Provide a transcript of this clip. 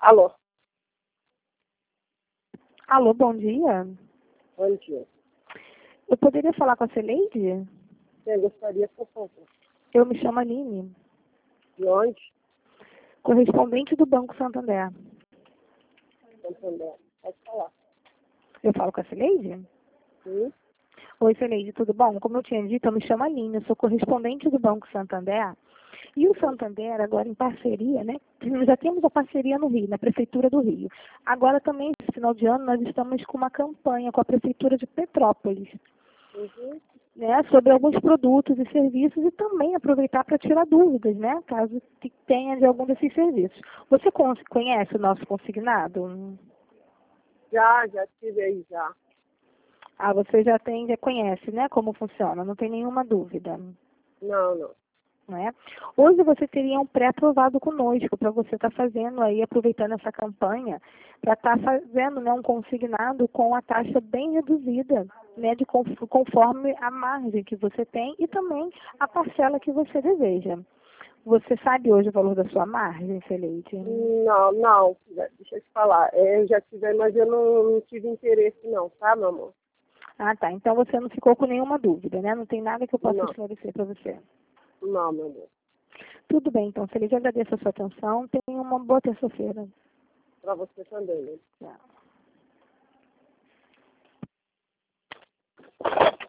Alô? Alô, bom dia. Bom dia. Eu poderia falar com a Celeide? Eu gostaria, por favor. Eu me chamo Aline, De onde? correspondente do Banco Santander. Santander. Pode falar. Eu falo com a Celeide? Sim? Oi, Celeide, tudo bom? Como eu tinha dito, eu me chamo Aline, eu sou correspondente do Banco Santander. E o Santander, agora em parceria, né? Já temos a parceria no Rio, na Prefeitura do Rio. Agora também, esse final de ano, nós estamos com uma campanha com a Prefeitura de Petrópolis, Uhum. né, sobre alguns produtos e serviços e também aproveitar para tirar dúvidas, né, caso tenha de algum desses serviços. Você conhece o nosso consignado? Já tive aí já. Ah, você já conhece, né, como funciona, não tem nenhuma dúvida, Não. não é? Hoje você teria um pré-aprovado conosco para você estar fazendo aí, aproveitando essa campanha, para estar fazendo, né, um consignado com a taxa bem reduzida, né, conforme a margem que você tem e também a parcela que você deseja. Você sabe hoje o valor da sua margem, Celeide? Não. Deixa eu te falar. Eu já tive, mas eu não tive interesse não, tá, meu amor? Ah, tá. Então você não ficou com nenhuma dúvida, né? Não tem nada que eu possa Não. esclarecer para você. Não, meu amor. Tudo bem, então, Celeide, agradeço a sua atenção. Tenha uma boa terça-feira. Pra você também, né? Tchau.